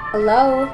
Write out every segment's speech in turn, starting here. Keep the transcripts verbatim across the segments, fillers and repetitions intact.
Hello?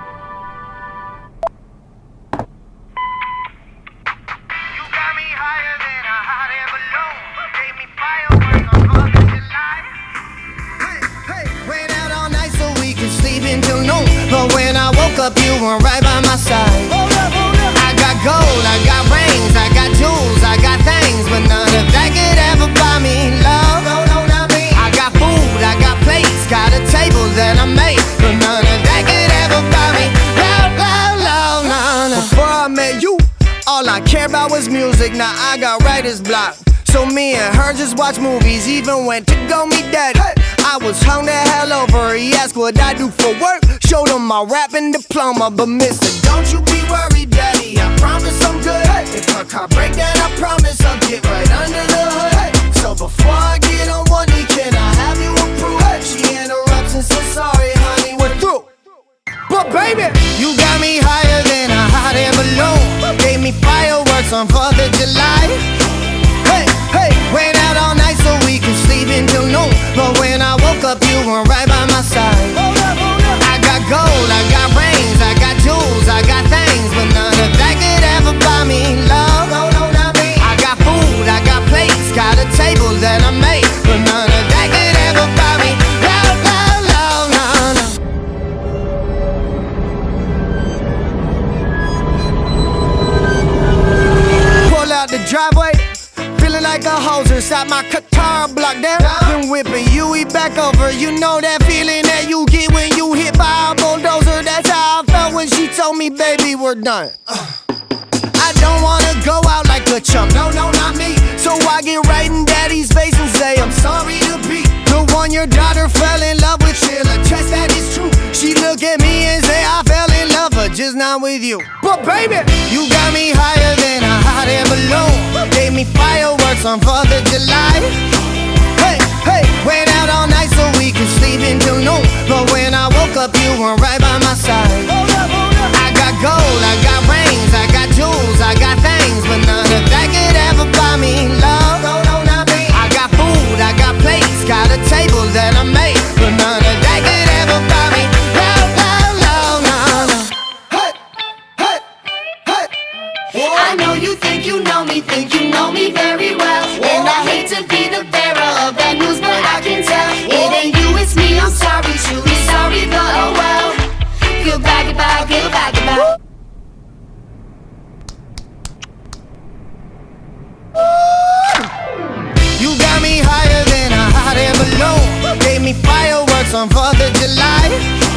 You got me higher than a hot air balloon. Gave me fireworks on fourth of July. Hey, hey, went out all night so we could sleep until noon. But when I woke up, you weren't right by my side. Hold up, hold up. I got gold, I got rings, I got jewels, I got things, but none of that could ever buy me love. No, no, not me. I got food, I got plates, got a table that I made, but none of that could ever buy me love, love, love, love, love. Before I met you, all I cared about was music. Now I got writer's block, so me and her just watch movies, even went to go meet daddy. I was hung the hell over, he asked what I do for work, showed him my rapping diploma. But mister, don't you be worried, daddy, I promise I'm good. If her car break down, I promise I'll get right under the hood. So before I get on one knee, can I have you approve? She interrupts and says, sorry honey, we're through. But baby, you got me higher than a hot air balloon. Gave me fireworks on fourth of July. Hey, hey, went out all night so we could sleep until noon. But when I woke up, you weren't right by my side. I got gold, I got rings, I got jewels, I got things, but none of that could ever buy me love. No, no, not me. I got food, I got plates, got a table that I made, but none of that could ever buy me love, love, love, no, no. Pull out the driveway, feeling like a hoser, stop my guitar block down. Been whipping Yui back over, you know that feeling that you get when you hit by a bulldozer. That's how I felt when she told me, baby, we're done. uh. I don't wanna go out like a chump, no, no, not me. So I get right in daddy's face and say, I'm sorry to be the one your daughter fell in love with. She'll attest that it's true. She look at me and say, I fell in love, but just not with you. But baby, you got me higher than a hot air balloon. Gave me fireworks on fourth of July. Hey, hey, went out all night so we could sleep until noon. But when I woke up, you weren't right by my side. I got gold, I got rings, I got jewels, I got things, but none of that could ever buy me love. No, no, not me. I got food, I got plates, got a table that I made, but none of that could ever buy me love, love, love, no, no. Hey, hey, hey. I know you think you know me, think you know me very well. And I hate to be the bearer of that news, but I can tell it ain't you, it's me. I'm sorry, truly sorry, but oh well. Goodbye, goodbye, goodbye, goodbye. You got me higher than a hot air balloon. Gave me fireworks on fourth of July.